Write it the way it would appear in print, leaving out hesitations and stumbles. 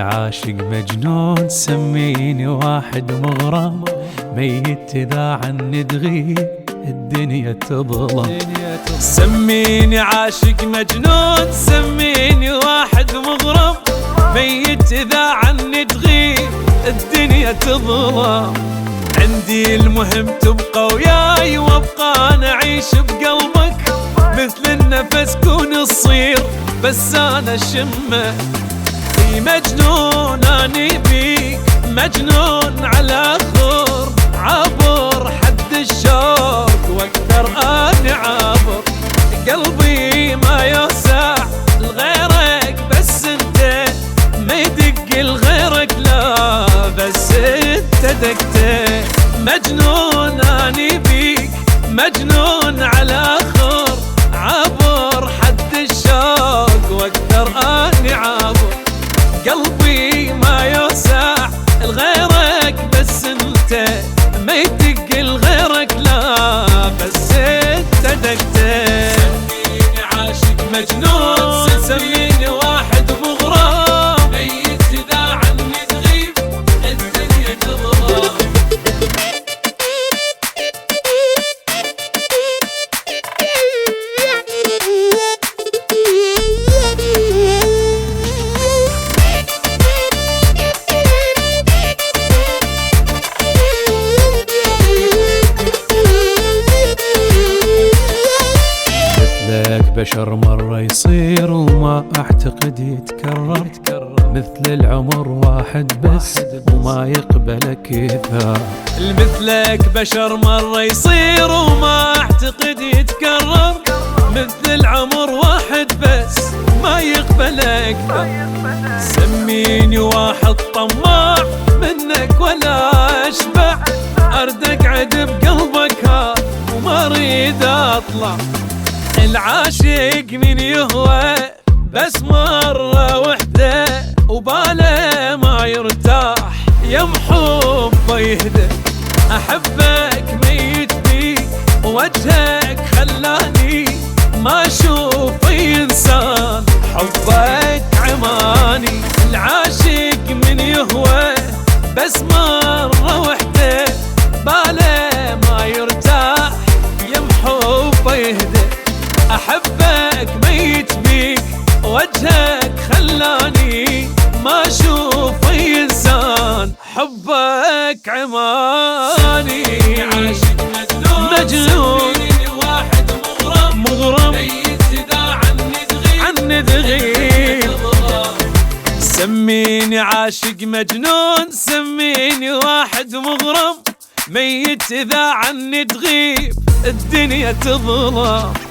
عاشق مجنون، سميني واحد مغرم، ميت إذا عني تغيب الدنيا تظلم. سميني عاشق مجنون، سميني واحد مغرم، ميت إذا عني تغيب الدنيا تظلم. عندي المهم تبقى وياي وابقى انا اعيش بقلبك، مثل النفس كون تصير بس انا شمه. في مجنون اني بيك، مجنون على خور، عبر حد الشوق واقدر اني عابر. قلبي ما يوسع لغيرك بس انت، ما يدق لغيرك لا بس انت دقته. مجنون اني بيك، مجنون على خور، عبر حد الشوق واقدر اني عابر. قلبي ما يوسع لغيرك بس انت، ما يدق لغيرك لا بس انت دقته. سميني عاشق مجنون، سميني واحد مغرم، ميت اذا عني تغيب الدنيا تظلم. بشر مرة يصير وما أعتقد يتكرر، مثل العمر واحد بس وما يقبل كثار. مثلك بشر مرة يصير وما أعتقد يتكرر، مثل العمر واحد بس ما يقبل أكثر. سميني واحد طماع منك ولا أشبع، أرد أقعد بقلبك هاد وما أريد أطلع. العاشق من يهوى بس مرة وحدة، وباله ما يرتاح يم حبه يهدى. أحبك ميت بيك، وجهك خلاني ما أشوف إنسان، حبك عماني. العاشق من يهوى بس مرة وحدة، باله ما يرتاح يم حبه يهدى. أحبك ميت بيك، وجهك خلاني ما أشوف إنسان، حبك عماني. عاشق مجنون، واحد مغرم، ميت إذا عني تغيب. سميني عاشق مجنون، سميني واحد مغرم، ميت إذا عني تغيب الدنيا تظلم.